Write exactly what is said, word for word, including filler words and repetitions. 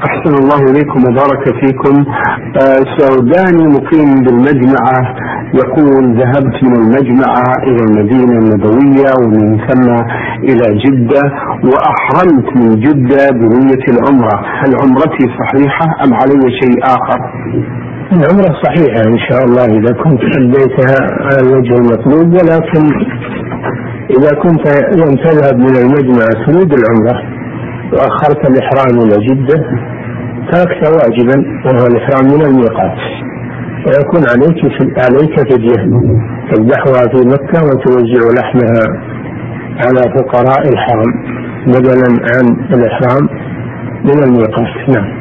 أحسن الله إليكم وبارك فيكم. آه سوداني مقيم بالمجمعة يقول ذهبت من المجمعة إلى المدينة النبوية ومن ثم إلى جدة وأحرمت من جدة بنية العمرة، هل عمرتي صحيحة أم علي شيء آخر؟ العمرة صحيحة إن شاء الله إذا كنت أديتها على الوجه المطلوب، ولكن إذا كنت لم تذهب من المجمعة تريد العمرة وأخرت الإحرام إلى جدة تركت واجبا وهو الإحرام من الميقات، ويكون عليك عليك فدية تذبحها في مكة وتوزع لحمها على فقراء الحرم بدلا عن الإحرام من الميقات. نعم.